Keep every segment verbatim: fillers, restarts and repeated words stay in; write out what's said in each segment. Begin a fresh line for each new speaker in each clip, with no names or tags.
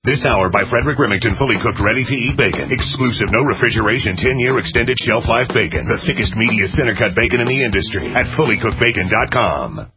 This hour by Frederick Remington, fully cooked, ready-to-eat bacon. Exclusive, no refrigeration, ten-year extended shelf life bacon. The thickest, meatiest, center-cut bacon in the industry at fully cooked bacon dot com.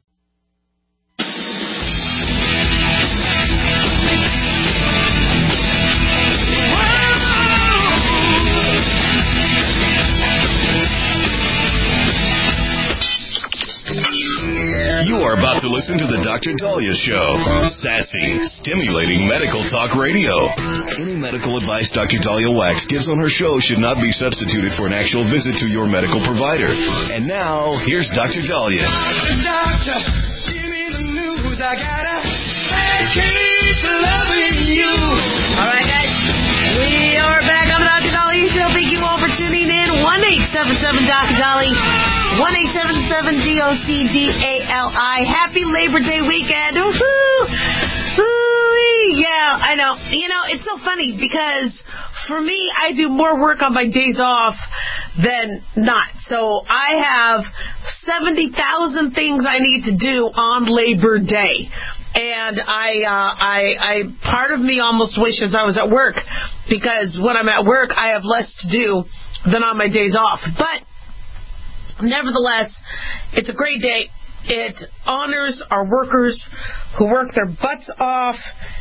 You are about to listen to the Doctor Dahlia Show. Sassy, stimulating medical talk radio. Any medical advice Doctor Dahlia Wax gives on her show should not be substituted for an actual visit to your medical provider. And now, here's Doctor Dahlia.
Doctor, give me the news. I gotta keep loving you. All right, guys. We are back on the Doctor Dahlia Show. Thank you all for tuning in. one eight seven seven Doctor Dahlia. one eight seven seven D O C D A L I. Happy Labor Day weekend. Woohoo! Woo-wee. Yeah, I know. You know, it's so funny because for me, I do more work on my days off than not. So I have seventy thousand things I need to do on Labor Day. And I, uh, I, I, part of me almost wishes I was at work because when I'm at work, I have less to do than on my days off. But nevertheless, it's a great day. It honors our workers who work their butts off.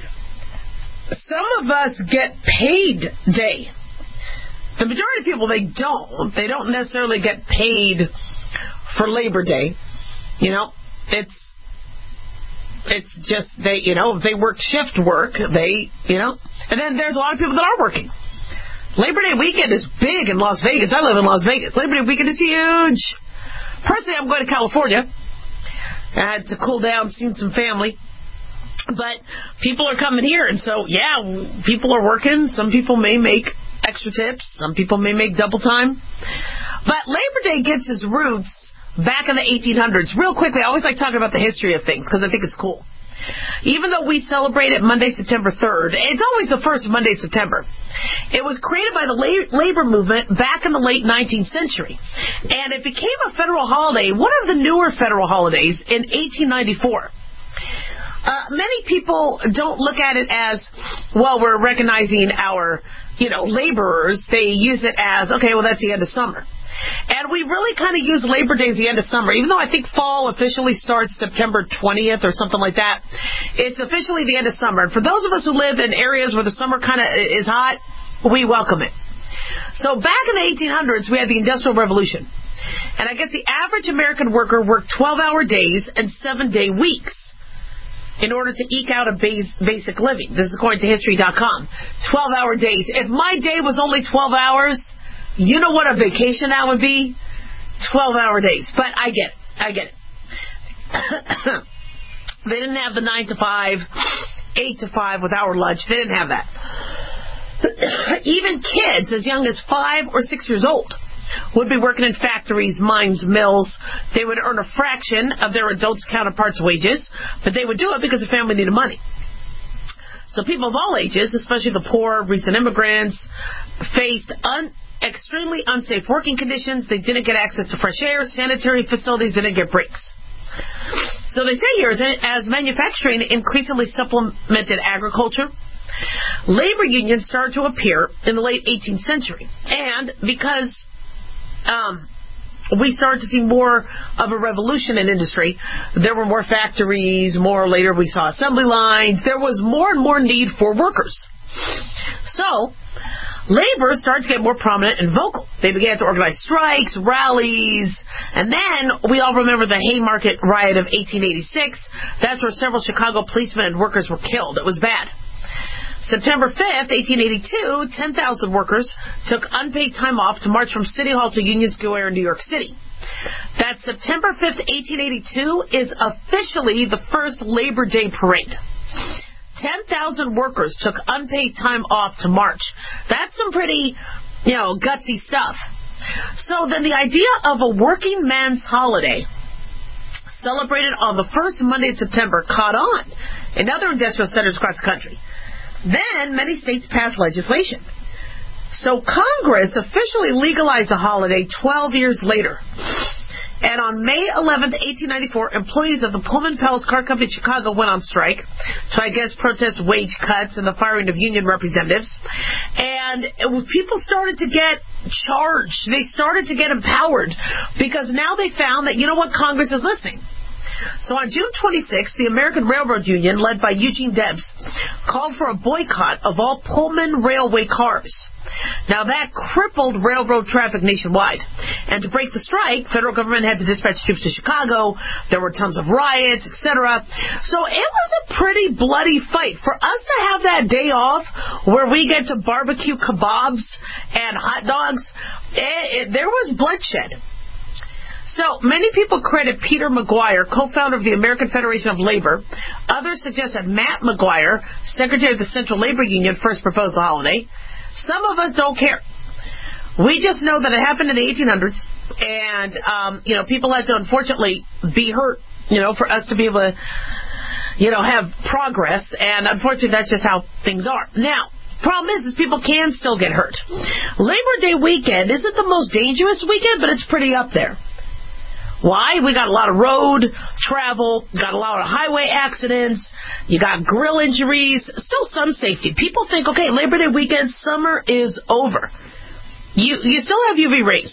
Some of us get paid day. The majority of people, they don't. They don't necessarily get paid for Labor Day. You know, it's it's just they, you know, they work shift work. They, you know, and then there's a lot of people that are working. Labor Day weekend is big in Las Vegas. I live in Las Vegas. Labor Day weekend is huge. Personally, I'm going to California. I had to cool down, seen some family. But people are coming here, and so, yeah, people are working. Some people may make extra tips. Some people may make double time. But Labor Day gets its roots back in the eighteen hundreds. Real quickly, I always like talking about the history of things because I think it's cool. Even though we celebrate it Monday, September third, it's always the first Monday of September. It was created by the labor movement back in the late nineteenth century. And it became a federal holiday, one of the newer federal holidays, in eighteen ninety-four. Uh, many people don't look at it as, well, we're recognizing our, you know, laborers. They use it as, okay, well, that's the end of summer. And we really kind of use Labor Day as the end of summer, even though I think fall officially starts September twentieth or something like that. It's officially the end of summer. And for those of us who live in areas where the summer kind of is hot, we welcome it. So back in the eighteen hundreds, we had the Industrial Revolution. And I guess the average American worker worked twelve-hour days and seven-day weeks in order to eke out a base, basic living. This is according to history dot com. twelve-hour days. If my day was only twelve hours, you know what a vacation that would be? twelve-hour days. But I get it. I get it. They didn't have the nine to five, eight to five with our lunch. They didn't have that. Even kids as young as five or six years old would be working in factories, mines, mills. They would earn a fraction of their adult counterparts' wages, but they would do it because the family needed money. So people of all ages, especially the poor, recent immigrants, faced un- extremely unsafe working conditions. They didn't get access to fresh air, sanitary facilities, they didn't get breaks. So they say here, as manufacturing increasingly supplemented agriculture, labor unions started to appear in the late eighteenth century. And because um, we started to see more of a revolution in industry, there were more factories, more later we saw assembly lines, there was more and more need for workers. So labor started to get more prominent and vocal. They began to organize strikes, rallies, and then we all remember the Haymarket riot of eighteen eighty-six. That's where several Chicago policemen and workers were killed. It was bad. September fifth, eighteen eighty-two, ten thousand workers took unpaid time off to march from City Hall to Union Square in New York City. That September fifth, eighteen eighty-two is officially the first Labor Day parade. ten thousand workers took unpaid time off to march. That's some pretty, you know, gutsy stuff. So then the idea of a working man's holiday celebrated on the first Monday of September caught on in other industrial centers across the country. Then many states passed legislation. So Congress officially legalized the holiday twelve years later. And on May eleventh, eighteen ninety-four, employees of the Pullman Palace Car Company in Chicago went on strike to, I guess, protest wage cuts and the firing of union representatives. And it was, people started to get charged. They started to get empowered because now they found that, you know what, Congress is listening. So on June twenty-sixth, the American Railroad Union, led by Eugene Debs, called for a boycott of all Pullman railway cars. Now, that crippled railroad traffic nationwide. And to break the strike, federal government had to dispatch troops to Chicago. There were tons of riots, et cetera. So it was a pretty bloody fight. For us to have that day off where we get to barbecue kebabs and hot dogs, it, it, there was bloodshed. So, many people credit Peter McGuire, co-founder of the American Federation of Labor. Others suggest that Matt McGuire, secretary of the Central Labor Union, first proposed the holiday. Some of us don't care. We just know that it happened in the eighteen hundreds, and, um, you know, people had to, unfortunately, be hurt, you know, for us to be able to, you know, have progress, and unfortunately, that's just how things are. Now, problem is, is people can still get hurt. Labor Day weekend isn't the most dangerous weekend, but it's pretty up there. Why? We got a lot of road travel, got a lot of highway accidents, you got grill injuries, still some safety. People think, okay, Labor Day weekend, summer is over. You you still have U V rays.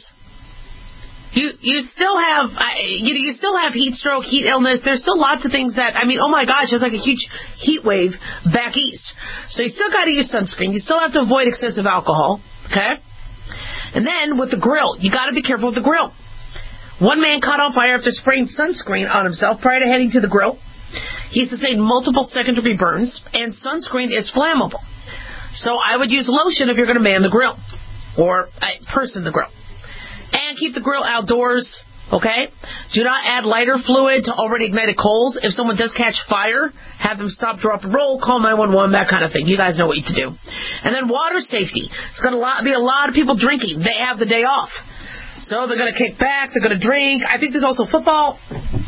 You you still have you know you still have heat stroke, heat illness. There's still lots of things that, I mean, oh my gosh, there's like a huge heat wave back east. So you still got to use sunscreen. You still have to avoid excessive alcohol, okay? And then with the grill, you got to be careful with the grill. One man caught on fire after spraying sunscreen on himself prior to heading to the grill. He sustained multiple second-degree burns, and sunscreen is flammable. So I would use lotion if you're going to man the grill, or uh, person the grill. And keep the grill outdoors, okay? Do not add lighter fluid to already ignited coals. If someone does catch fire, have them stop, drop, and roll, call nine one one, that kind of thing. You guys know what to do. And then water safety. It's going to be a lot of people drinking. They have the day off. So they're going to kick back, they're going to drink. I think there's also football.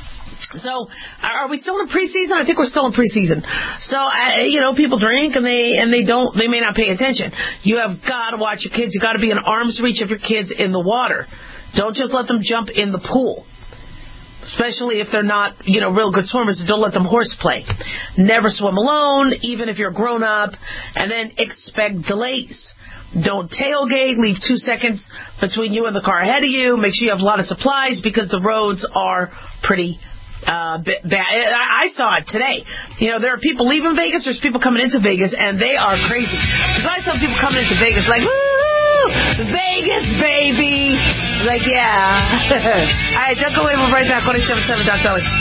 So are we still in preseason? I think we're still in preseason. So, uh, you know, people drink and they and they don't, they may not pay attention. You have got to watch your kids. You got to be in arm's reach of your kids in the water. Don't just let them jump in the pool. Especially if they're not, you know, real good swimmers. Don't let them horseplay. Never swim alone, even if you're grown up. And then expect delays. Don't tailgate. Leave two seconds between you and the car ahead of you. Make sure you have a lot of supplies because the roads are pretty uh, bad. I saw it today. You know, there are people leaving Vegas. There's people coming into Vegas, and they are crazy. Because I saw people coming into Vegas like, woo, Vegas, baby. Like, yeah. All right, don't go away. We'll be right back. one eight seven seven Doctor Ellie.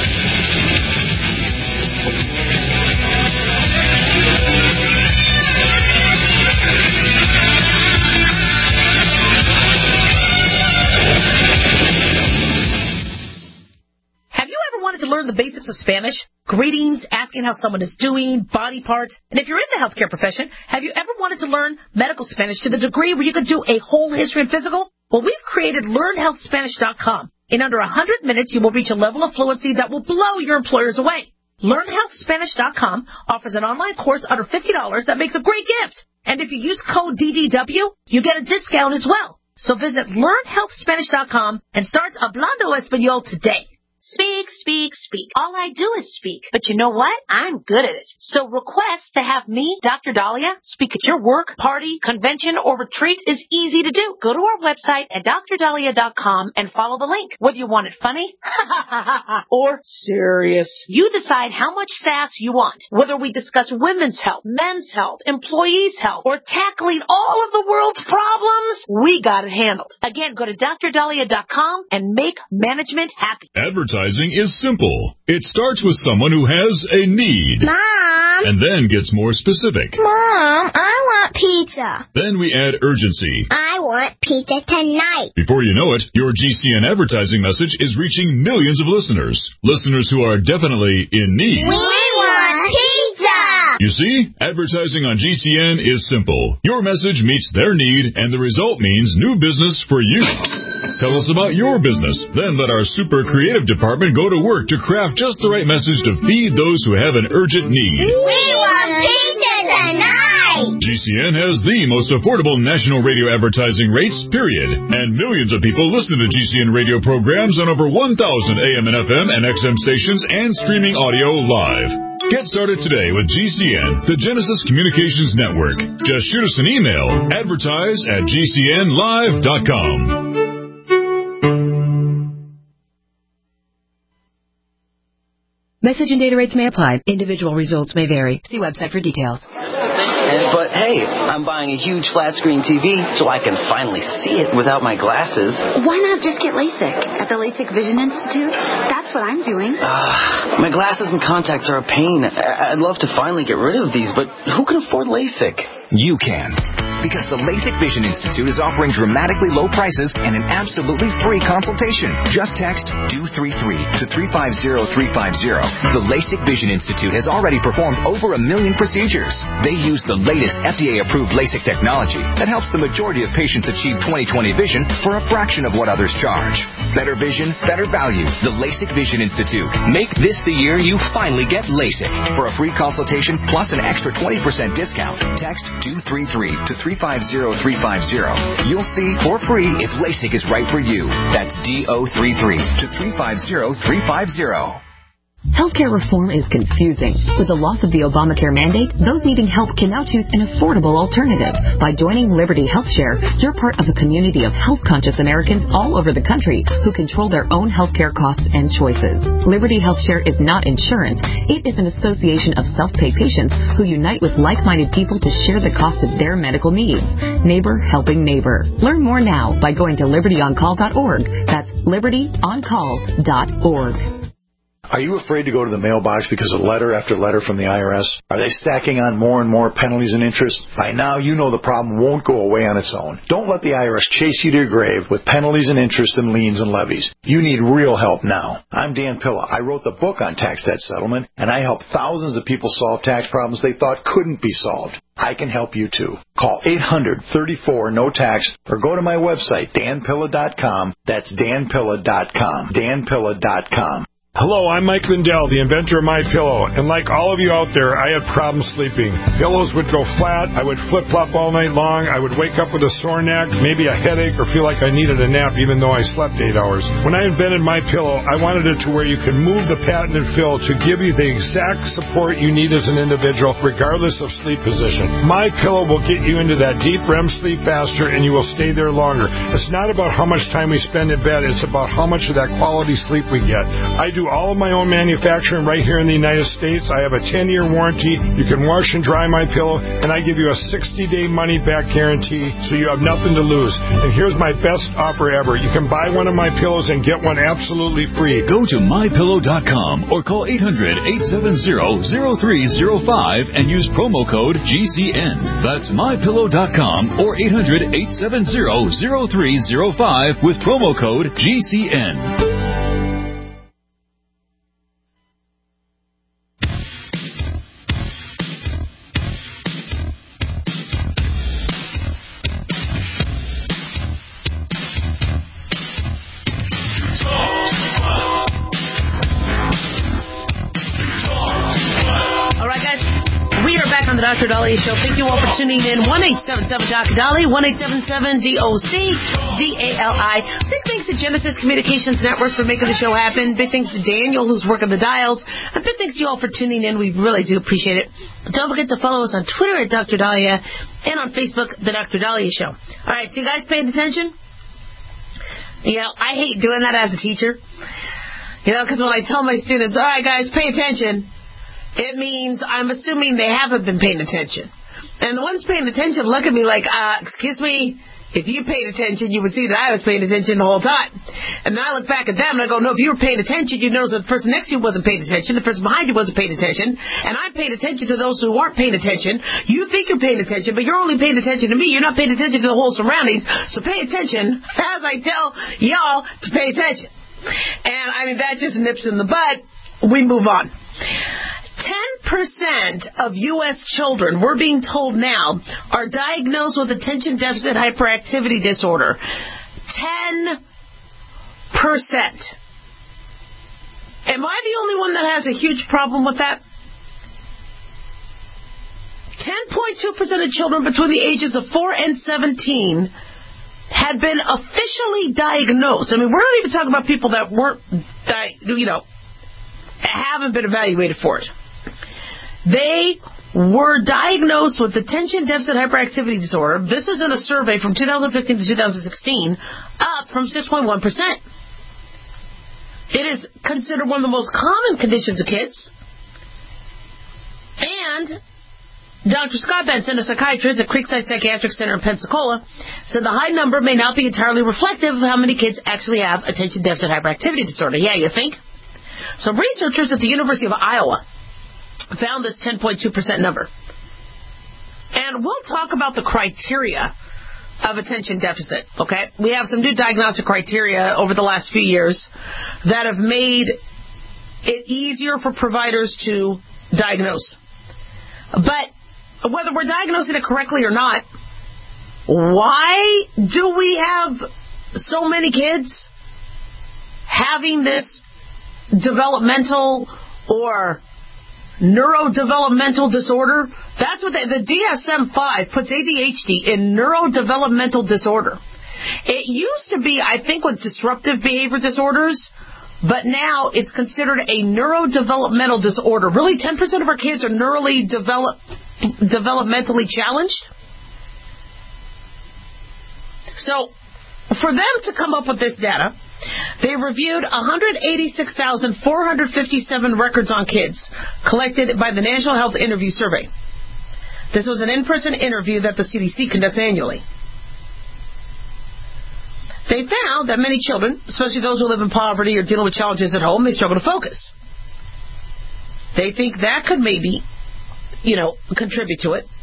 To learn the basics of Spanish, greetings, asking how someone is doing, body parts, and if you're in the healthcare profession, have you ever wanted to learn medical Spanish to the degree where you could do a whole history and physical? Well, we've created learn health spanish dot com. In under one hundred minutes, you will reach a level of fluency that will blow your employers away. learn health spanish dot com offers an online course under fifty dollars that makes a great gift. And if you use code D D W, you get a discount as well. So visit learn health spanish dot com and start Hablando Español today. Speak, speak, speak. All I do is speak. But you know what? I'm good at it. So request to have me, Doctor Dahlia, speak at your work, party, convention, or retreat is easy to do. Go to our website at dr dahlia dot com and follow the link. Whether you want it funny or serious, you decide how much sass you want. Whether we discuss women's health, men's health, employees' health, or tackling all of the world's problems, we got it handled. Again, go to dr dahlia dot com and make management happy.
Advertising is simple. It starts with someone who has a need.
Mom!
And then gets more specific.
Mom, I want pizza.
Then we add urgency.
I want pizza tonight.
Before you know it, your G C N advertising message is reaching millions of listeners. Listeners who are definitely in need.
We want pizza!
You see, advertising on G C N is simple. Your message meets their need, and the result means new business for you. Tell us about your business. Then let our super creative department go to work to craft just the right message to feed those who have an urgent need.
We want pizza tonight!
G C C N has the most affordable national radio advertising rates, period. And millions of people listen to G C N radio programs on over one thousand A M and F M and X M stations and streaming audio live. Get started today with G C N, the Genesis Communications Network. Just shoot us an email, advertise at G C N live dot com.
Message and data rates may apply. Individual results may vary. See website for details.
And, but hey, I'm buying a huge flat screen T V so I can finally see it without my glasses.
Why not just get LASIK at the LASIK Vision Institute? That's what I'm doing.
Uh, my glasses and contacts are a pain. I'd love to finally get rid of these, but who can afford LASIK?
You can. Because the LASIK Vision Institute is offering dramatically low prices and an absolutely free consultation. Just text D O three three to three five zero three five zero. The LASIK Vision Institute has already performed over a million procedures. They use the latest F D A-approved LASIK technology that helps the majority of patients achieve twenty twenty vision for a fraction of what others charge. Better vision, better value. The LASIK Vision Institute. Make this the year you finally get LASIK. For a free consultation plus an extra twenty percent discount, text D O three three to three five zero three five zero. You'll see for free if LASIK is right for you. That's D O three three to three five zero three five zero.
Healthcare reform is confusing. With the loss of the Obamacare mandate, those needing help can now choose an affordable alternative. By joining Liberty HealthShare, you're part of a community of health-conscious Americans all over the country who control their own healthcare costs and choices. Liberty HealthShare is not insurance. It is an association of self-pay patients who unite with like-minded people to share the cost of their medical needs. Neighbor helping neighbor. Learn more now by going to liberty on call dot org. That's liberty on call dot org.
Are you afraid to go to the mailbox because of letter after letter from the I R S? Are they stacking on more and more penalties and interest? By now, you know the problem won't go away on its own. Don't let the I R S chase you to your grave with penalties and interest and liens and levies. You need real help now. I'm Dan Pilla. I wrote the book on tax debt settlement, and I help thousands of people solve tax problems they thought couldn't be solved. I can help you too. Call eight hundred thirty-four no tax or go to my website, dan pilla dot com. That's dan pilla dot com. dan pilla dot com.
Hello, I'm Mike Lindell, the inventor of MyPillow, and like all of you out there, I had problems sleeping. Pillows would go flat, I would flip-flop all night long, I would wake up with a sore neck, maybe a headache, or feel like I needed a nap even though I slept eight hours. When I invented MyPillow, I wanted it to where you can move the patented fill to give you the exact support you need as an individual, regardless of sleep position. MyPillow will get you into that deep R E M sleep faster, and you will stay there longer. It's not about how much time we spend in bed, it's about how much of that quality sleep we get. I do all of my own manufacturing right here in the United States. I have a ten-year warranty. You can wash and dry my pillow, and I give you a sixty-day money-back guarantee, so you have nothing to lose. And here's my best offer ever. You can buy one of my pillows and get one absolutely free.
Go to my pillow dot com or call eight hundred eight seven zero zero three zero five and use promo code G C N. That's my pillow dot com or eight hundred eight seven zero zero three zero five with promo code G C N.
Doctor Dahlia Show. Thank you all for tuning in. one eight seven seven Doctor Dahlia, one eight seven seven D O C D A L I. Big thanks to Genesis Communications Network for making the show happen. Big thanks to Daniel, who's working the dials. And big thanks to you all for tuning in. We really do appreciate it. Don't forget to follow us on Twitter at Doctor Dahlia and on Facebook, The Doctor Dahlia Show. All right, so you guys paying attention? You know, I hate doing that as a teacher. You know, because when I tell my students, all right, guys, pay attention, it means I'm assuming they haven't been paying attention. And the ones paying attention look at me like, uh, excuse me, if you paid attention, you would see that I was paying attention the whole time. And then I look back at them and I go, no, if you were paying attention, you'd notice that the person next to you wasn't paying attention, the person behind you wasn't paying attention, and I'm paying attention to those who aren't paying attention. You think you're paying attention, but you're only paying attention to me. You're not paying attention to the whole surroundings. So pay attention as I tell y'all to pay attention. And, I mean, that just nips in the bud. We move on. ten percent of U S children, we're being told now, are diagnosed with attention deficit hyperactivity disorder. ten percent. Am I the only one that has a huge problem with that? ten point two percent of children between the ages of four and seventeen had been officially diagnosed. I mean, we're not even talking about people that weren't, di- you know, haven't been evaluated for it. They were diagnosed with attention deficit hyperactivity disorder. This is in a survey from two thousand fifteen to two thousand sixteen, up from six point one percent. It is considered one of the most common conditions of kids. And Doctor Scott Benson, a psychiatrist at Creekside Psychiatric Center in Pensacola, said the high number may not be entirely reflective of how many kids actually have attention deficit hyperactivity disorder. Yeah, you think? So researchers at the University of Iowa found this ten point two percent number. And we'll talk about the criteria of attention deficit, okay? We have some new diagnostic criteria over the last few years that have made it easier for providers to diagnose. But whether we're diagnosing it correctly or not, why do we have so many kids having this developmental or neurodevelopmental disorder? That's what they, the D S M five puts A D H D in neurodevelopmental disorder. It used to be, I think, with disruptive behavior disorders, but now it's considered a neurodevelopmental disorder. Really, ten percent of our kids are neurally develop, developmentally challenged. So, for them to come up with this data, they reviewed one hundred eighty-six thousand four hundred fifty-seven records on kids collected by the National Health Interview Survey. This was an in-person interview that the C D C conducts annually. They found that many children, especially those who live in poverty or dealing with challenges at home, they struggle to focus. They think that could maybe, you know, contribute to it.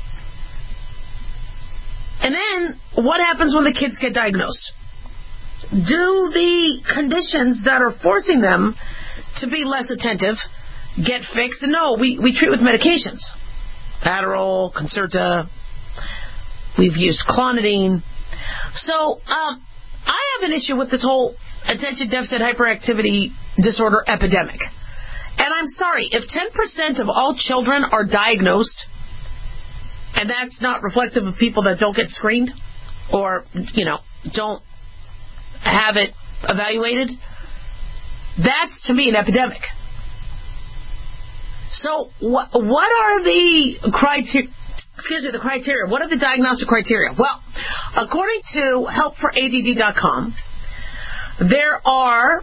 And then, what happens when the kids get diagnosed? Do the conditions that are forcing them to be less attentive get fixed? And no, we, we treat with medications. Adderall, Concerta, we've used clonidine. So, um, I have an issue with this whole attention deficit hyperactivity disorder epidemic. And I'm sorry, if ten percent of all children are diagnosed, and that's not reflective of people that don't get screened or, you know, don't have it evaluated, that's, to me, an epidemic. So what, what are the criteria? Excuse me, the criteria. What are the diagnostic criteria? Well, according to help for A D D dot com, there are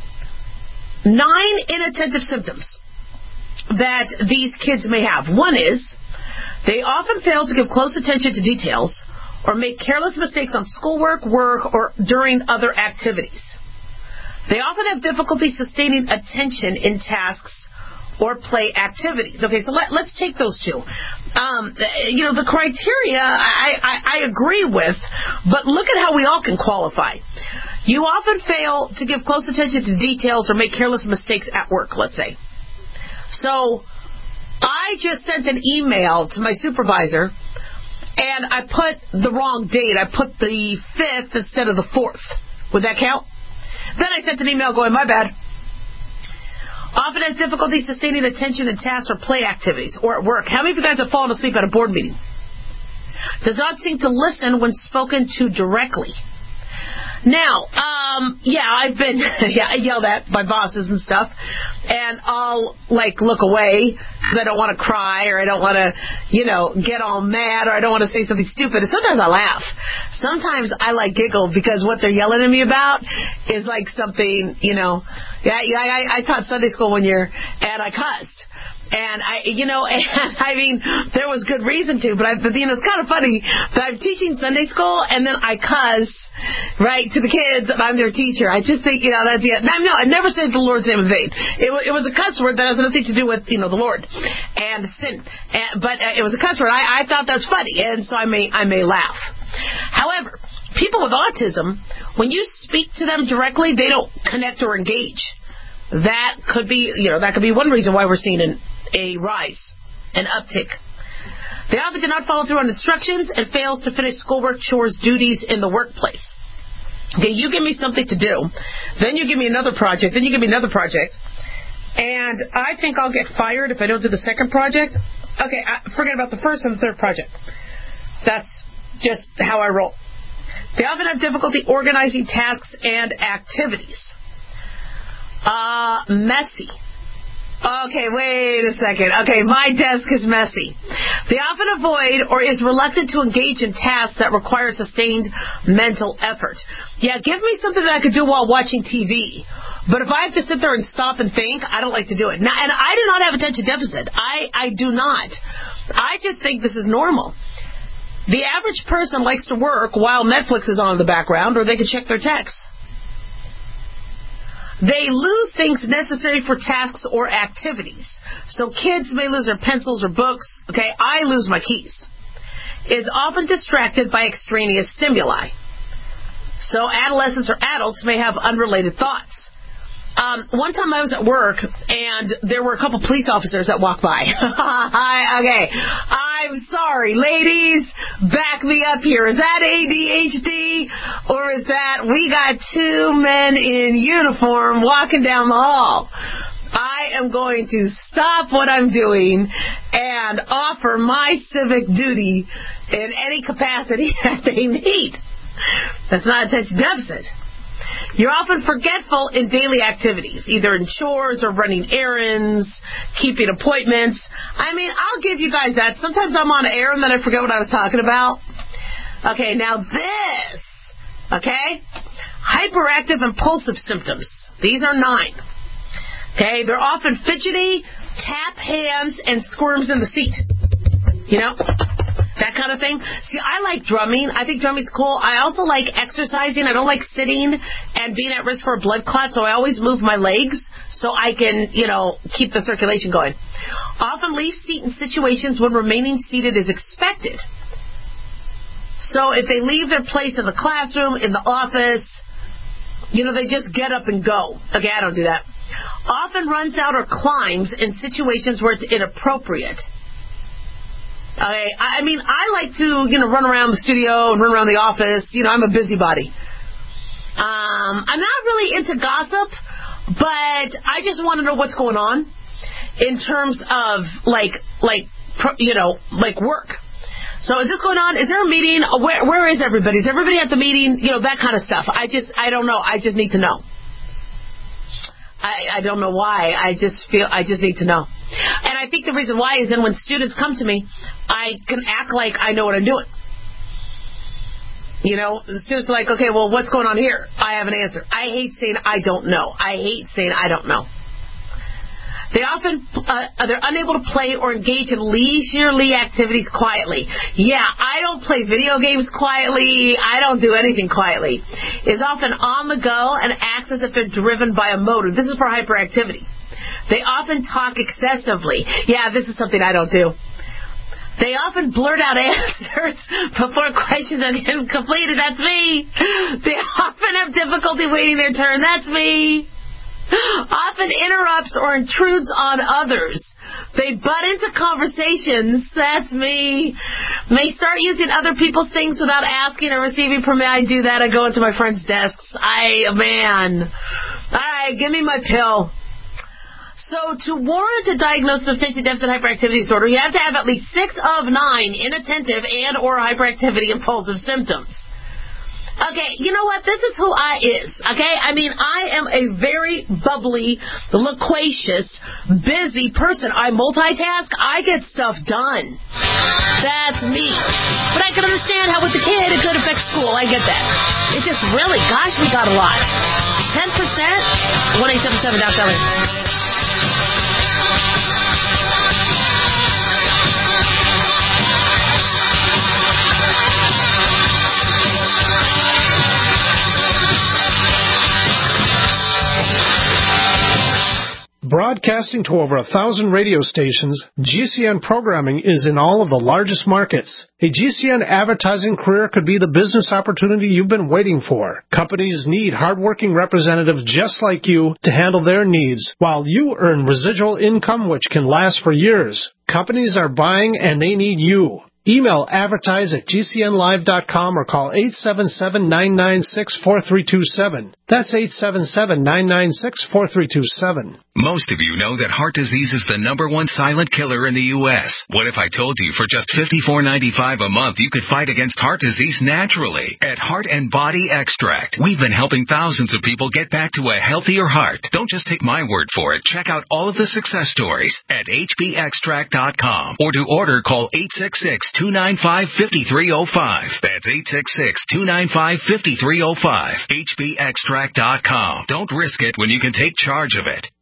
nine inattentive symptoms that these kids may have. One is they often fail to give close attention to details or make careless mistakes on schoolwork, work, or during other activities. They often have difficulty sustaining attention in tasks or play activities. Okay, so let, let's take those two. Um, you know, the criteria I, I, I agree with, but look at how we all can qualify. You often fail to give close attention to details or make careless mistakes at work, let's say. So I just sent an email to my supervisor, and I put the wrong date. I put the fifth instead of the fourth. Would that count? Then I sent an email going, my bad. Often has difficulty sustaining attention in tasks or play activities or at work. How many of you guys have fallen asleep at a board meeting? Does not seem to listen when spoken to directly. Now, um, yeah, I've been yeah, yelled at by bosses and stuff, and I'll, like, look away because I don't want to cry or I don't want to, you know, get all mad or I don't want to say something stupid. And sometimes I laugh. Sometimes I, like, giggle because what they're yelling at me about is, like, something, you know, yeah, yeah I, I taught Sunday school one year, and I cussed. And I, you know, and I mean, there was good reason to, but I, but, you know, it's kind of funny that I'm teaching Sunday school and then I cuss, right, to the kids and I'm their teacher. I just think, you know, that's it. No, no, I never said the Lord's name in vain. It, it was a cuss word that has nothing to do with, you know, the Lord and sin. And, but uh, it was a cuss word. I, I thought that's funny, and so I may, I may laugh. However, people with autism, when you speak to them directly, they don't connect or engage. That could be, you know, that could be one reason why we're seeing an a rise, an uptick. They often do not follow through on instructions and fails to finish schoolwork, chores, duties in the workplace. Okay, you give me something to do, then you give me another project, then you give me another project, and I think I'll get fired if I don't do the second project.
Okay, I, forget about the first and the third project. That's just how I roll. They often have difficulty organizing tasks and activities. Uh, messy. Okay, wait a second. Okay, my desk is messy. They often avoid or is reluctant to engage in tasks that require sustained mental effort. Yeah, give me something that I could do while watching T V. But if I have to sit there and stop and think, I don't like to do it. Now, and I do not have attention deficit. I, I do not. I just think this is normal. The average person likes to work while Netflix is on in the background, or they can check their texts. They lose things necessary for tasks or activities. So kids may lose their pencils or books. Okay, I lose my keys. Is often distracted by extraneous stimuli. So adolescents or adults may have unrelated thoughts. Um, one time I was at work, and there were a couple police officers that walked by. I, okay, I'm sorry, ladies, back me up here. Is that A D H D, or is that we got two men in uniform walking down the hall? I am going to stop what I'm doing and offer my civic duty in any capacity that they need. That's not attention deficit. You're often forgetful in daily activities, either in chores or running errands, keeping appointments. I mean, I'll give you guys that. Sometimes I'm on air and then I forget what I was talking about. Okay, now this, okay, hyperactive impulsive symptoms. These are nine. Okay, they're often fidgety, tap hands, and squirms in the seat. You know? That kind of thing. See, I like drumming. I think drumming's cool. I also like exercising. I don't like sitting and being at risk for a blood clot, so I always move my legs so I can, you know, keep the circulation going. Often leave seat in situations when remaining seated is expected. So if they leave their place in the classroom, in the office, you know, they just get up and go. Okay, I don't do that. Often runs out or climbs in situations where it's inappropriate. Okay, I mean, I like to, you know, run around the studio and run around the office. You know, I'm a busybody. Um, I'm not really into gossip, but I just want to know what's going on in terms of, like, like, you know, like work. So is this going on? Is there a meeting? Where, where is everybody? Is everybody at the meeting? You know, that kind of stuff. I just, I don't know. I just need to know. I, I don't know why. I just feel, I just need to know. And I think the reason why is then when students come to me, I can act like I know what I'm doing. You know, the students are like, okay, well, what's going on here? I have an answer. I hate saying I don't know. I hate saying I don't know. They often, uh, they're unable to play or engage in leisurely activities quietly. Yeah, I don't play video games quietly. I don't do anything quietly. Is often on the go and acts as if they're driven by a motor. This is for hyperactivity. They often talk excessively. Yeah, this is something I don't do. They often blurt out answers before questions are completed. That's me. They often have difficulty waiting their turn. That's me. Often interrupts or intrudes on others. They butt into conversations. That's me. May start using other people's things without asking or receiving permission. I do that. I go into my friends' desks. I, man. All right, give me my pill. So to warrant a diagnosis of attention deficit hyperactivity disorder, you have to have at least six of nine inattentive and or hyperactivity impulsive symptoms. Okay, you know what? This is who I is, okay? I mean, I am a very bubbly, loquacious, busy person. I multitask. I get stuff done. That's me. But I can understand how with the kid it could affect school. I get that. It just really, gosh, we got a lot. ten percent? one eight seven seven Doctor
Broadcasting to over a thousand radio stations, G C N programming is in all of the largest markets. A G C N advertising career could be the business opportunity you've been waiting for. Companies need hardworking representatives just like you to handle their needs, while you earn residual income which can last for years. Companies are buying and they need you. Email advertise at G C N live dot com or call eight seven seven, nine nine six, four three two seven. That's eight seven seven, nine nine six, four three two seven.
Most of you know that heart disease is the number one silent killer in the U S What if I told you for just fifty-four ninety-five a month you could fight against heart disease naturally? At Heart and Body Extract, we've been helping thousands of people get back to a healthier heart. Don't just take my word for it. Check out all of the success stories at H B extract dot com. Or to order, call eight six six, two nine five, five three zero five. That's eight six six, two nine five, five three zero five. H B extract dot com. Don't risk it when you can take charge of it.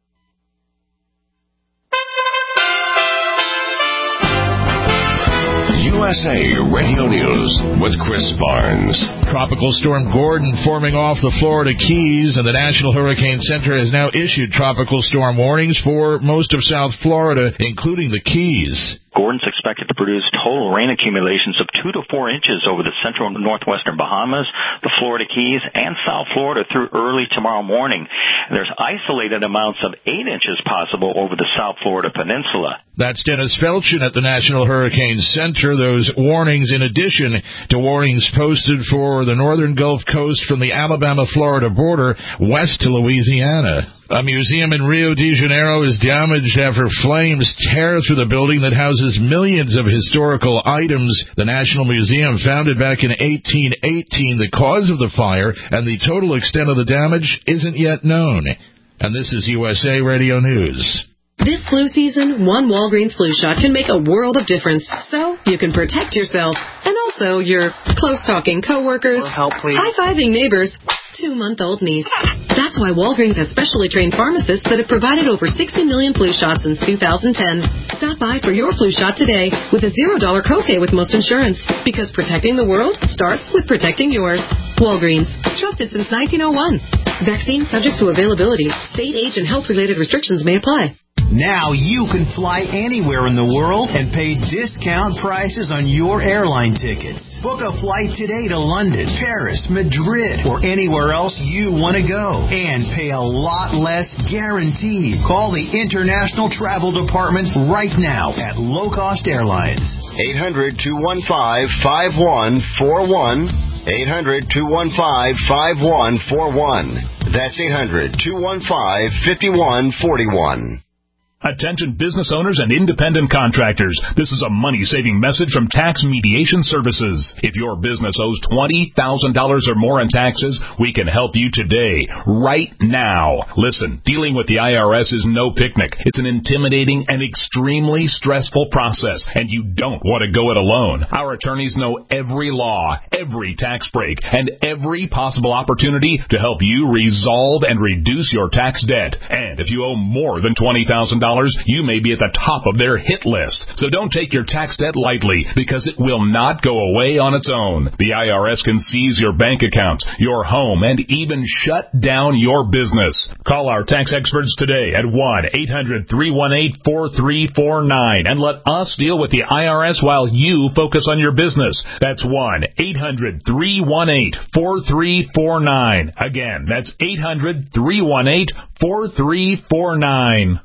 U S A Radio News with Chris Barnes.
Tropical Storm Gordon forming off the Florida Keys, and the National Hurricane Center has now issued tropical storm warnings for most of South Florida, including the Keys.
Gordon's expected to produce total rain accumulations of two to four inches over the central and northwestern Bahamas, the Florida Keys, and South Florida through early tomorrow morning. There's isolated amounts of eight inches possible over the South Florida peninsula.
That's Dennis Felchin at the National Hurricane Center. Those warnings in addition to warnings posted for the northern Gulf Coast from the Alabama-Florida border west to Louisiana. A museum in Rio de Janeiro is damaged after flames tear through the building that houses millions of historical items. The National Museum, founded back in eighteen eighteen, the cause of the fire and the total extent of the damage isn't yet known. And this is U S A Radio News.
This flu season, one Walgreens flu shot can make a world of difference. So you can protect yourself and also your close-talking coworkers,
help, please.
high-fiving neighbors, two-month-old niece. That's why Walgreens has specially trained pharmacists that have provided over sixty million flu shots since two thousand ten. Stop by for your flu shot today with a zero dollar copay with most insurance. Because protecting the world starts with protecting yours. Walgreens. Trusted since nineteen oh one. Vaccine subject to availability. State, age, and health-related restrictions may apply.
Now you can fly anywhere in the world and pay discount prices on your airline tickets. Book a flight today to London, Paris, Madrid, or anywhere else you want to go. And pay a lot less guaranteed. Call the International Travel Department right now at Low Cost Airlines.
eight hundred, two one five, five one four one. eight hundred, two one five, five one four one. That's eight hundred, two one five, five one four one.
Attention business owners and independent contractors. This is a money-saving message from Tax Mediation Services. If your business owes twenty thousand dollars or more in taxes, we can help you today, right now. Listen, dealing with the I R S is no picnic. It's an intimidating and extremely stressful process, and you don't want to go it alone. Our attorneys know every law, every tax break, and every possible opportunity to help you resolve and reduce your tax debt. And if you owe more than twenty thousand dollars, you may be at the top of their hit list. So don't take your tax debt lightly, because it will not go away on its own. The I R S can seize your bank accounts, your home, and even shut down your business. Call our tax experts today at one eight hundred, three one eight, four three four nine and let us deal with the I R S while you focus on your business. That's one eight hundred, three one eight, four three four nine. Again, that's eight hundred, three one eight, four three four nine.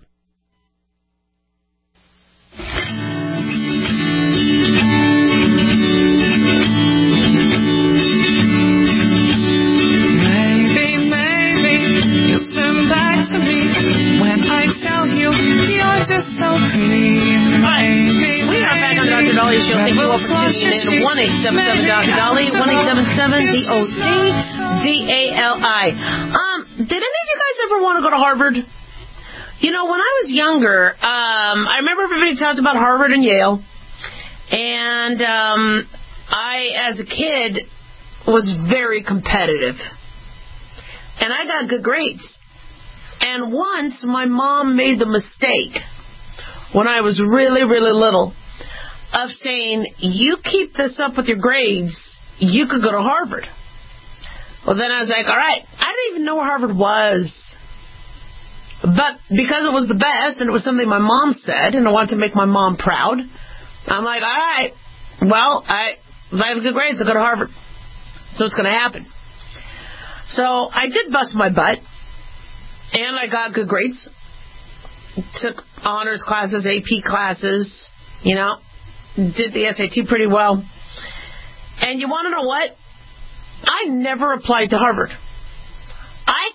Maybe, maybe you'll turn back to me when I tell you you're just so pretty. Maybe,
we are back on Doctor Dolly Show. Thank you all for tuning in. one eight seven seven Doctor Dolly, one eight seven seven D O C D A L I. Um, did any of you guys ever want to go to Harvard? You know, when I was younger, um, I remember everybody talked about Harvard and Yale. And um, I, as a kid, was very competitive. And I got good grades. And once my mom made the mistake, when I was really, really little, of saying, you keep this up with your grades, you could go to Harvard. Well, then I was like, all right, I didn't even know where Harvard was. But because it was the best, and it was something my mom said, and I wanted to make my mom proud, I'm like, all right, well, I, if I have good grades, I'll go to Harvard. So it's going to happen. So I did bust my butt, and I got good grades. Took honors classes, A P classes, you know, did the S A T pretty well. And you want to know what? I never applied to Harvard.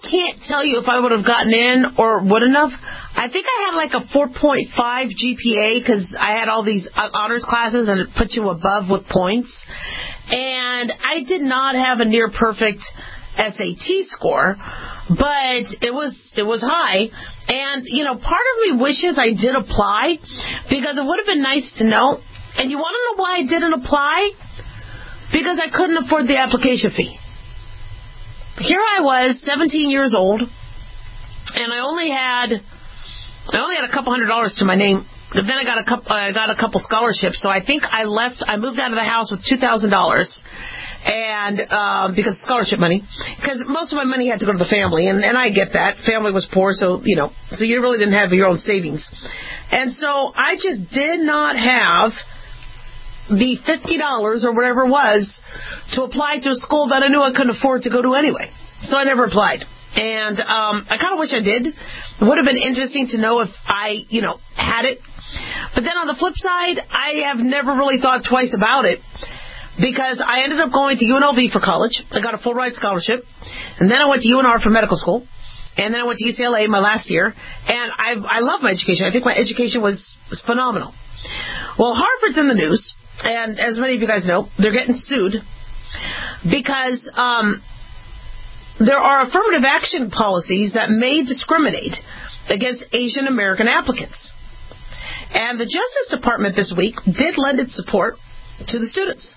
can't tell you if I would have gotten in or wouldn't have. I think I had like a four point five G P A because I had all these honors classes and it put you above with points. And I did not have a near perfect S A T score, but it was it was high. And, you know, part of me wishes I did apply because it would have been nice to know. And you want to know why I didn't apply? Because I couldn't afford the application fee. Here I was, seventeen years old, and I only had I only had a couple hundred dollars to my name. But then I got a couple I got a couple scholarships, so I think I left. I moved out of the house with two thousand dollars, and um, because of scholarship money, because most of my money had to go to the family, and, and I get that. Family was poor, so you know, so you really didn't have your own savings, and so I just did not have the fifty dollars or whatever it was to apply to a school that I knew I couldn't afford to go to anyway. So I never applied. And um, I kind of wish I did. It would have been interesting to know if I, you know, had it. But then on the flip side, I have never really thought twice about it because I ended up going to U N L V for college. I got a full ride scholarship. And then I went to U N R for medical school. And then I went to U C L A my last year. And I I love my education. I think my education was, was phenomenal. Well, Harvard's in the news. And as many of you guys know, they're getting sued because um, there are affirmative action policies that may discriminate against Asian American applicants. And the Justice Department this week did lend its support to the students.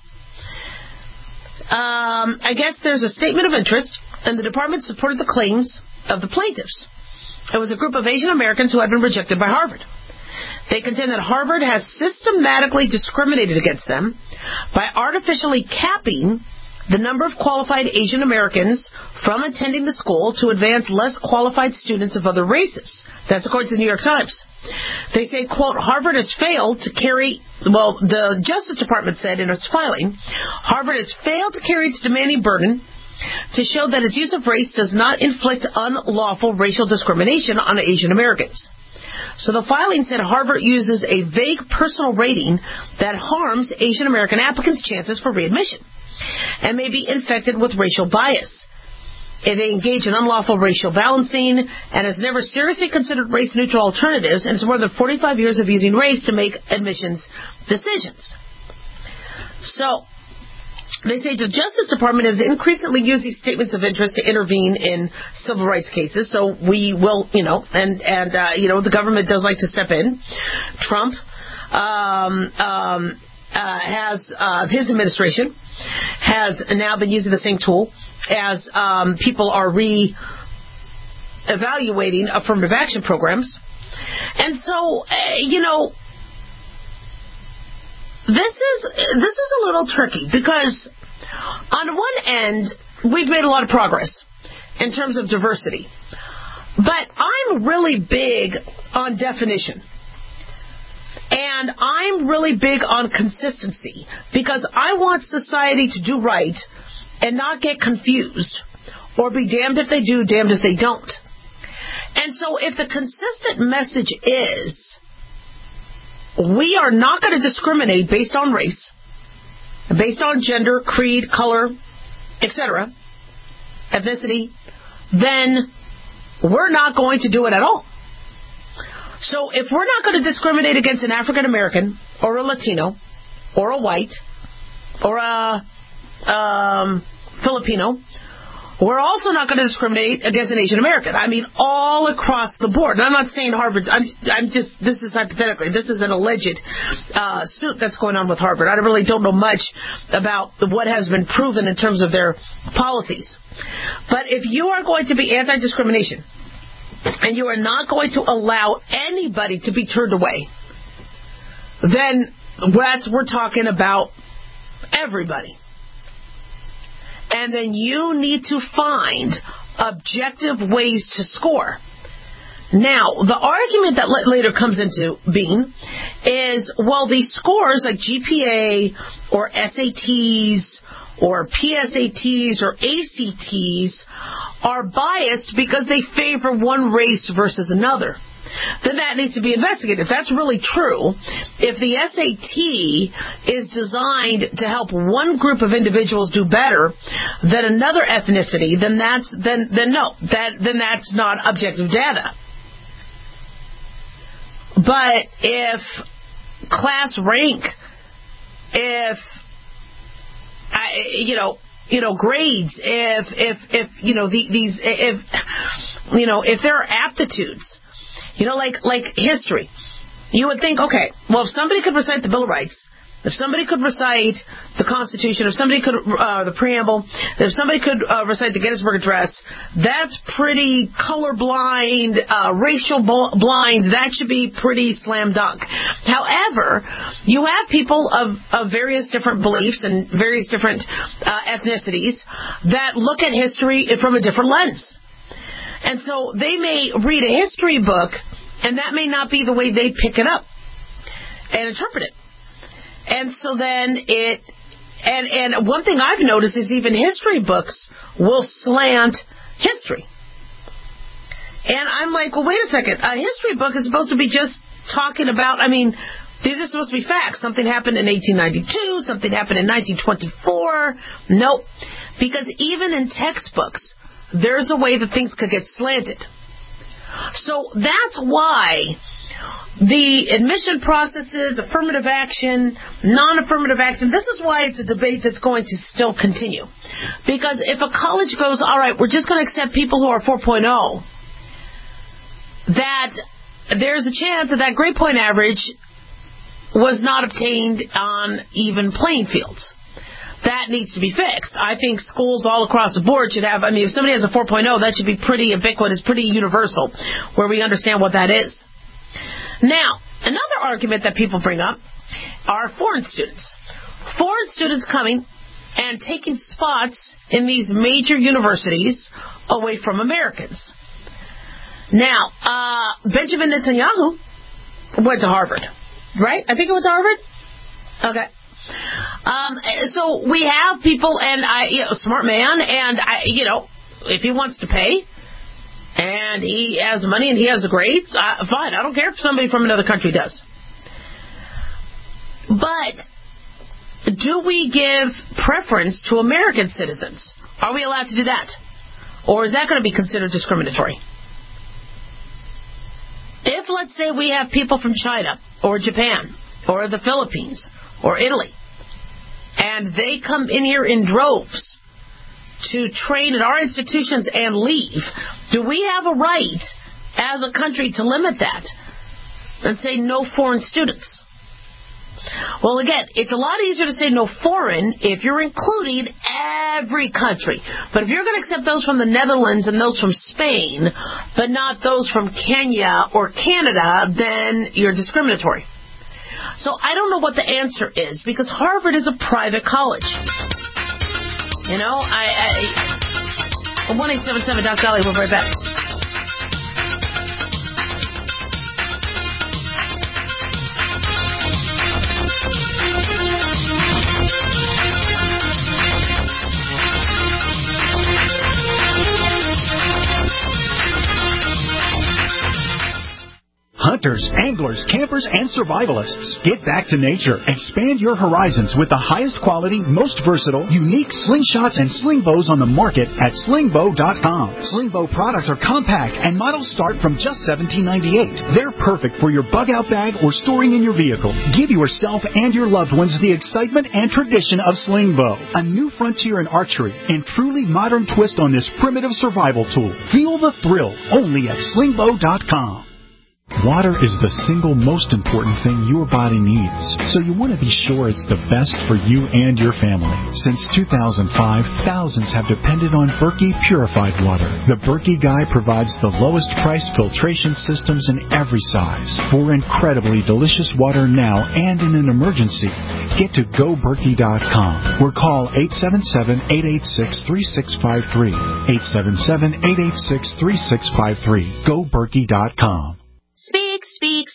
Um, I guess there's a statement of interest, and the department supported the claims of the plaintiffs. It was a group of Asian Americans who had been rejected by Harvard. They contend that Harvard has systematically discriminated against them by artificially capping the number of qualified Asian Americans from attending the school to advance less qualified students of other races. That's according to the New York Times. They say, quote, Harvard has failed to carry, well, the Justice Department said in its filing, Harvard has failed to carry its demanding burden to show that its use of race does not inflict unlawful racial discrimination on Asian Americans. So the filing said Harvard uses a vague personal rating that harms Asian American applicants' chances for readmission and may be infected with racial bias. If they engage in unlawful racial balancing and has never seriously considered race-neutral alternatives and has more than forty-five years of using race to make admissions decisions. So they say the Justice Department has increasingly used these statements of interest to intervene in civil rights cases. So we will, you know, and, and uh, you know, the government does like to step in. Trump um, um, uh, has, uh, his administration has now been using the same tool as um, people are re-evaluating affirmative action programs. And so, uh, you know, This is this is a little tricky because on one end, we've made a lot of progress in terms of diversity. But I'm really big on definition. And I'm really big on consistency because I want society to do right and not get confused or be damned if they do, damned if they don't. And so if the consistent message is we are not going to discriminate based on race, based on gender, creed, color, et cetera, ethnicity, then we're not going to do it at all. So if we're not going to discriminate against an African American or a Latino or a white or a um, Filipino, we're also not going to discriminate against an Asian American. I mean, all across the board. And I'm not saying Harvard's, I'm, I'm just, this is hypothetically, this is an alleged uh, suit that's going on with Harvard. I really don't know much about what has been proven in terms of their policies. But if you are going to be anti-discrimination, and you are not going to allow anybody to be turned away, then that's, we're talking about everybody. And then you need to find objective ways to score. Now, the argument that later comes into being is, well, these scores like G P A or S A Ts or P S A Ts or A C Ts are biased because they favor one race versus another. then that needs to be investigated. If that's really true, if the S A T is designed to help one group of individuals do better than another ethnicity, then that's then then no, that then that's not objective data. But if class rank, if I, you know, you know, grades, if if if you know the, these if you know if there are aptitudes, you know, like like history, you would think, okay, well, if somebody could recite the Bill of Rights, if somebody could recite the Constitution, if somebody could uh, the preamble, if somebody could uh, recite the Gettysburg Address, that's pretty colorblind, uh, racial blind. That should be pretty slam dunk. However, you have people of, of various different beliefs and various different uh, ethnicities that look at history from a different lens. And so they may read a history book, and that may not be the way they pick it up and interpret it. And so then it, and, and one thing I've noticed is even history books will slant history. And I'm like, well, wait a second. A history book is supposed to be just talking about, I mean, these are supposed to be facts. Something happened in eighteen ninety-two, something happened in nineteen twenty-four. Nope. Because even in textbooks, there's a way that things could get slanted. So that's why the admission processes, affirmative action, non-affirmative action, this is why it's a debate that's going to still continue. Because if a college goes, all right, we're just going to accept people who are four point oh, that there's a chance that that grade point average was not obtained on even playing fields. That needs to be fixed. I think schools all across the board should have, I mean, if somebody has a four point oh, that should be pretty ubiquitous, pretty universal, where we understand what that is. Now, another argument that people bring up are foreign students. Foreign students coming and taking spots in these major universities away from Americans. Now, uh, Benjamin Netanyahu went to Harvard, right? I think he went to Harvard? Okay. Um, so we have people, and I, you know, smart man, and I, you know, if he wants to pay, and he has money and he has the grades, uh, fine. I don't care if somebody from another country does. But do we give preference to American citizens? Are we allowed to do that? Or is that going to be considered discriminatory? If, let's say, we have people from China or Japan or the Philippines or Italy, and they come in here in droves to train at our institutions and leave, do we have a right as a country to limit that and say no foreign students? Well, again, it's a lot easier to say no foreign if you're including every country. But if you're going to accept those from the Netherlands and those from Spain, but not those from Kenya or Canada, then you're discriminatory. So I don't know what the answer is, because Harvard is a private college. You know, I, I one eight seven seven Doc Dolly, we'll be right back.
Hunters, anglers, campers, and survivalists. Get back to nature. Expand your horizons with the highest quality, most versatile, unique slingshots and sling bows on the market at sling bow dot com. Sling bow products are compact and models start from just seventeen ninety-eight. They're perfect for your bug-out bag or storing in your vehicle. Give yourself and your loved ones the excitement and tradition of sling bow. A new frontier in archery and truly modern twist on this primitive survival tool. Feel the thrill only at sling bow dot com. Water is the single most important thing your body needs, so you want to be sure it's the best for you and your family. Since two thousand five, thousands have depended on Berkey purified water. The Berkey Guy provides the lowest price filtration systems in every size for incredibly delicious water now and in an emergency. Get to go berkey dot com or call eight seven seven, eight eight six, three six five three. eight seven seven, eight eight six, three six five three. go berkey dot com.
Speak, speak,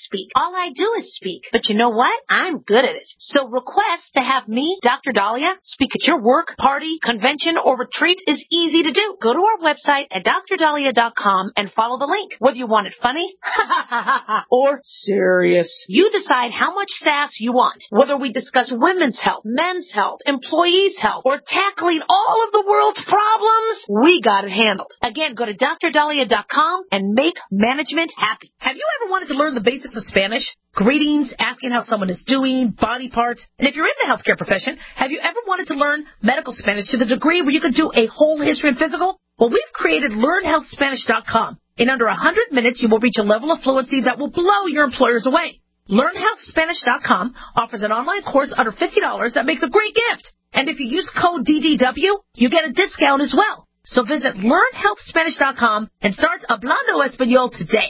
speak. All I do is speak. But you know what? I'm good at it. So request to have me, Doctor Dahlia, speak at your work, party, convention, or retreat is easy to do. Go to our website at d r dahlia dot com and follow the link. Whether you want it funny or serious, you decide how much sass you want. Whether we discuss women's health, men's health, employees' health, or tackling all of the world's problems, we got it handled. Again, go to d r dahlia dot com and make management happy. Have you ever wanted to learn the basics of Spanish? Greetings, asking how someone is doing, body parts. And if you're in the healthcare profession, have you ever wanted to learn medical Spanish to the degree where you can do a whole history and physical? Well, we've created learn health spanish dot com. In under one hundred minutes, you will reach a level of fluency that will blow your employers away. learn health spanish dot com offers an online course under fifty dollars that makes a great gift. And if you use code D D W, you get a discount as well. So visit learn health spanish dot com and start Hablando Español today.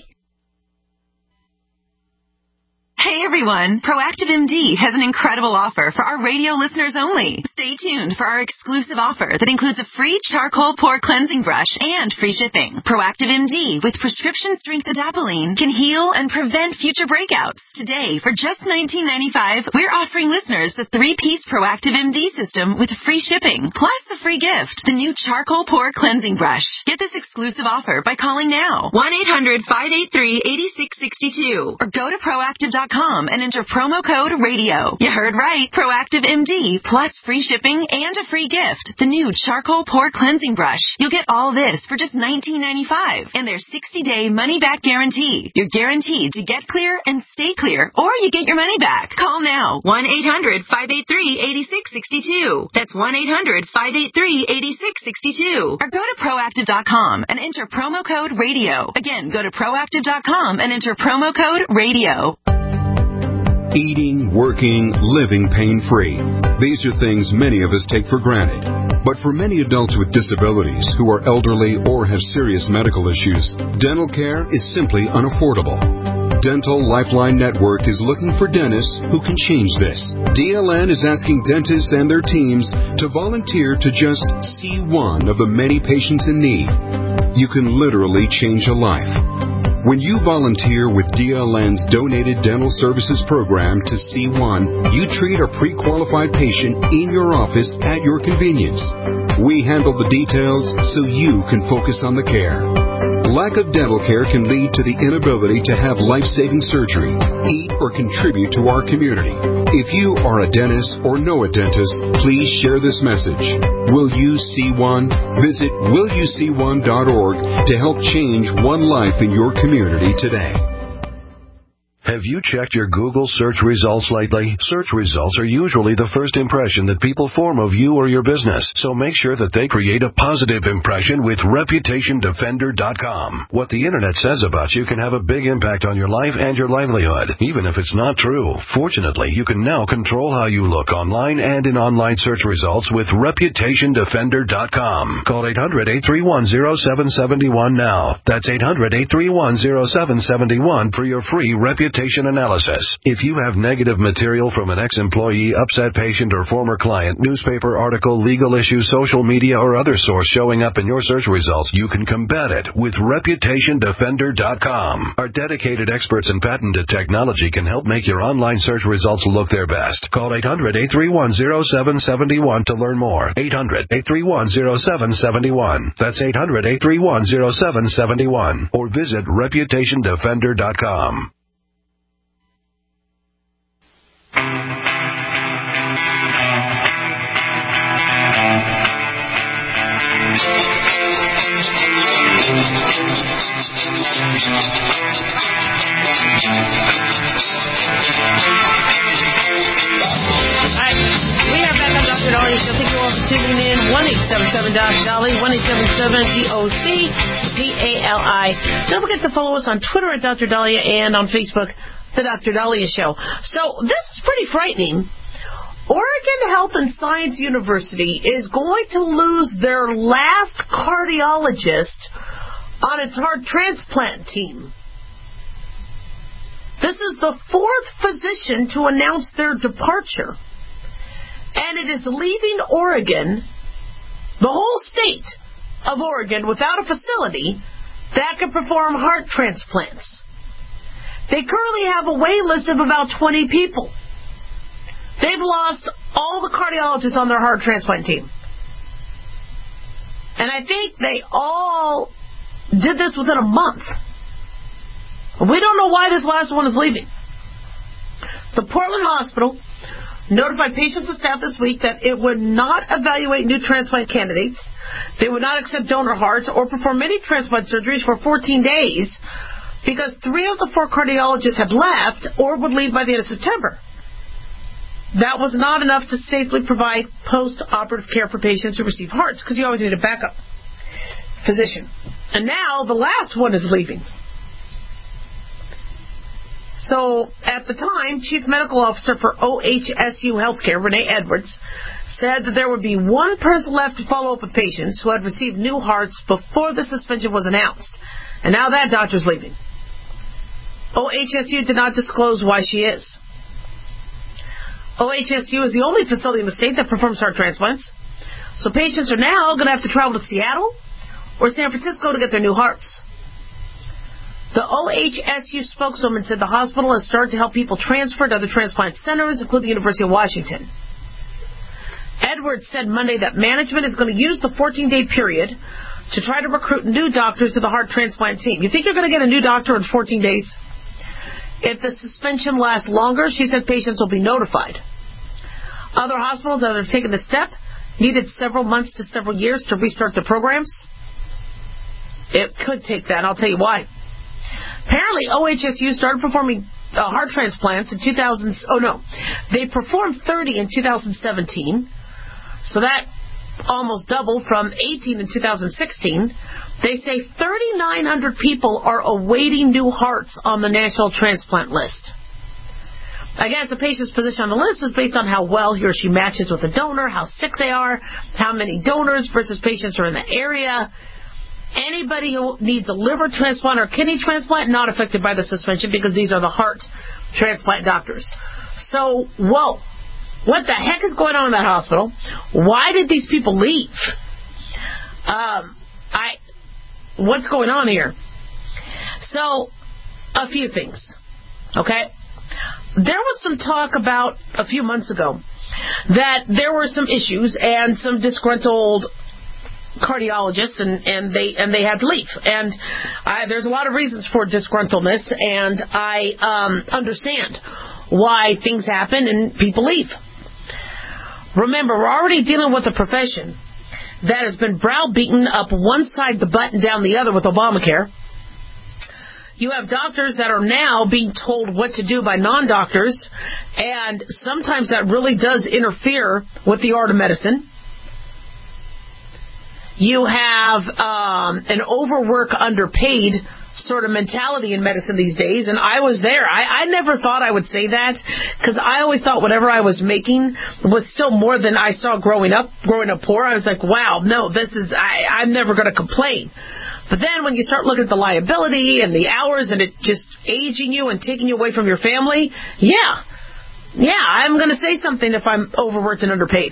Hey everyone, Proactive M D has an incredible offer for our radio listeners only. Stay tuned for our exclusive offer that includes a free charcoal pore cleansing brush and free shipping. Proactive M D with prescription strength adapalene can heal and prevent future breakouts. Today, for just nineteen ninety-five dollars, we're offering listeners the three-piece Proactive M D system with free shipping, plus a free gift, the new charcoal pore cleansing brush. Get this exclusive offer by calling now, one eight hundred, five eight three, eight six six two, or go to proactive dot com and enter promo code radio. You heard right. Proactive M D plus free shipping and a free gift. The new charcoal pore cleansing brush. You'll get all this for just nineteen ninety-five dollars and their sixty day money back guarantee. You're guaranteed to get clear and stay clear, or you get your money back. Call now. one eight hundred, five eight three, eight six six two. That's one eight hundred, five eight three, eight six six two. Or go to proactive dot com and enter promo code radio. Again, go to proactive dot com and enter promo code radio.
Eating, working, living pain-free. These are things many of us take for granted. But for many adults with disabilities who are elderly or have serious medical issues, dental care is simply unaffordable. Dental Lifeline Network is looking for dentists who can change this. D L N is asking dentists and their teams to volunteer to just see one of the many patients in need. You can literally change a life. When you volunteer with D L N's Donated Dental Services Program to C one, you treat a pre-qualified patient in your office at your convenience. We handle the details so you can focus on the care. Lack of dental care can lead to the inability to have life-saving surgery, eat, or contribute to our community. If you are a dentist or know a dentist, please share this message. Will you see one? Visit will you see one dot org to help change one life in your community today.
Have you checked your Google search results lately? Search results are usually the first impression that people form of you or your business, so make sure that they create a positive impression with reputation defender dot com. What the Internet says about you can have a big impact on your life and your livelihood, even if it's not true. Fortunately, you can now control how you look online and in online search results with reputation defender dot com. Call eight hundred, eight three one, zero seven seven one now. That's eight hundred, eight three one, zero seven seven one for your free reputation analysis. If you have negative material from an ex-employee, upset patient, or former client, newspaper article, legal issue, social media, or other source showing up in your search results, you can combat it with reputation defender dot com. Our dedicated experts in patented technology can help make your online search results look their best. Call eight hundred, eight three one, zero seven seven one to learn more. eight hundred, eight three one, zero seven seven one. That's eight hundred, eight three one, zero seven seven one. Or visit reputation defender dot com.
one eight seven seven Dolly, one eight seven seven D O C D A L I. Don't forget to follow us on Twitter at Doctor Dahlia and on Facebook, The Doctor Dahlia Show. So this is pretty frightening. Oregon Health and Science University is going to lose their last cardiologist on its heart transplant team. This is the fourth physician to announce their departure. And it is leaving Oregon, the whole state of Oregon, without a facility that can perform heart transplants. They currently have a wait list of about twenty people. They've lost all the cardiologists on their heart transplant team. And I think they all did this within a month. We don't know why this last one is leaving. The Portland Hospital notified patients and staff this week that it would not evaluate new transplant candidates. They would not accept donor hearts or perform any transplant surgeries for fourteen days because three of the four cardiologists had left or would leave by the end of September. That was not enough to safely provide post-operative care for patients who receive hearts because you always need a backup physician. And now the last one is leaving. So, at the time, Chief Medical Officer for O H S U Healthcare, Renee Edwards, said that there would be one person left to follow up with patients who had received new hearts before the suspension was announced. And now that doctor's leaving. O H S U did not disclose why she is. O H S U is the only facility in the state that performs heart transplants. So patients are now going to have to travel to Seattle or San Francisco to get their new hearts. The O H S U spokeswoman said the hospital has started to help people transfer to other transplant centers, including the University of Washington. Edwards said Monday that management is going to use the fourteen-day period to try to recruit new doctors to the heart transplant team. You think you're going to get a new doctor in fourteen days? If the suspension lasts longer, she said patients will be notified. Other hospitals that have taken the step needed several months to several years to restart their programs. It could take that. I'll tell you why. Apparently, O H S U started performing uh, heart transplants in two thousand. Oh, no. They performed thirty in two thousand seventeen. So that almost doubled from eighteen in two thousand sixteen. They say three thousand nine hundred people are awaiting new hearts on the national transplant list. I guess a patient's position on the list is based on how well he or she matches with a donor, how sick they are, how many donors versus patients are in the area. Anybody who needs a liver transplant or kidney transplant, not affected by the suspension because these are the heart transplant doctors. So, whoa. What the heck is going on in that hospital? Why did these people leave? Um, I, what's going on here? So, a few things. Okay? There was some talk about a few months ago that there were some issues and some disgruntled cardiologists, and, and they and they had to leave. And I, there's a lot of reasons for disgruntledness, and I um, understand why things happen and people leave. Remember, we're already dealing with a profession that has been browbeaten up one side the butt and down the other with Obamacare. You have doctors that are now being told what to do by non-doctors, and sometimes that really does interfere with the art of medicine. You have um, an overwork, underpaid sort of mentality in medicine these days, and I was there. I, I never thought I would say that because I always thought whatever I was making was still more than I saw growing up. Growing up poor, I was like, wow, no, this is I, I'm never going to complain. But then when you start looking at the liability and the hours and it just aging you and taking you away from your family, yeah, yeah, I'm going to say something if I'm overworked and underpaid.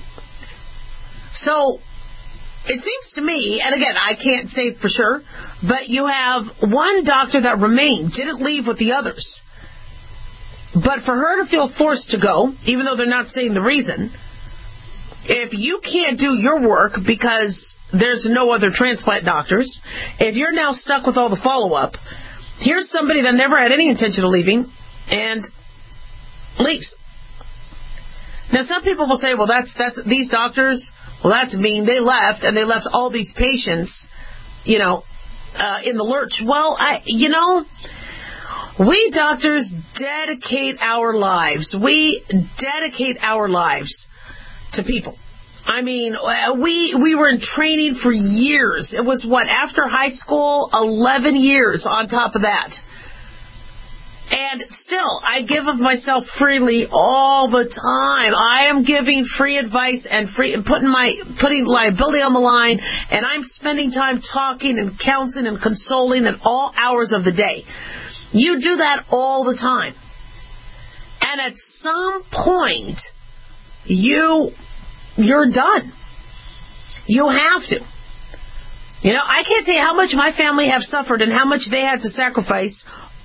So it seems to me, and again, I can't say for sure, but you have one doctor that remained, didn't leave with the others. But for her to feel forced to go, even though they're not saying the reason, if you can't do your work because there's no other transplant doctors, if you're now stuck with all the follow-up, here's somebody that never had any intention of leaving and leaves. Now, some people will say, well, that's that's these doctors, well, that's mean. They left, and they left all these patients, you know, uh, in the lurch. Well, I, you know, we doctors dedicate our lives. We dedicate our lives to people. I mean, we we were in training for years. It was, what, after high school, eleven years on top of that. And still, I give of myself freely all the time. I am giving free advice and free and putting my putting liability on the line, and I'm spending time talking and counseling and consoling at all hours of the day. You do that all the time. And at some point, you you're done. You have to. You know, I can't tell you how much my family have suffered and how much they had to sacrifice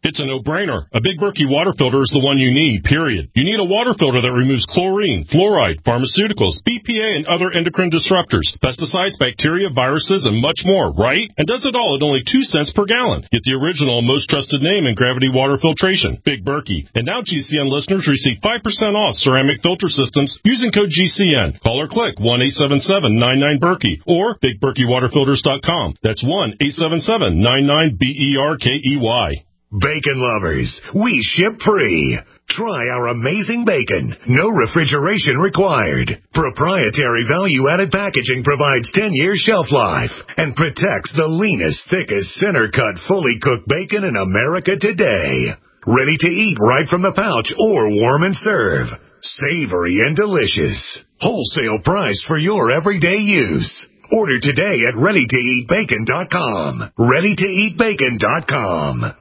It's a no-brainer. A Big Berkey water filter is the one you need, period. You need a water filter that removes chlorine, fluoride, pharmaceuticals, B P A, and other endocrine disruptors, pesticides, bacteria, viruses, and much more, right? And does it all at only two cents per gallon. Get the original, most trusted name in gravity water filtration, Big Berkey. And now G C N listeners receive five percent off ceramic filter systems using code G C N. Call or click one eight seven seven nine nine Berkey or big berkey water filters dot com. That's one eight seven seven nine nine B E R K E Y.
Bacon lovers, we ship free. Try our amazing bacon. No refrigeration required. Proprietary value-added packaging provides ten years shelf life and protects the leanest, thickest, center-cut, fully cooked bacon in America today. Ready to eat right from the pouch or warm and serve. Savory and delicious. Wholesale price for your everyday use. Order today at ready to eat bacon dot com. ready to eat bacon dot com.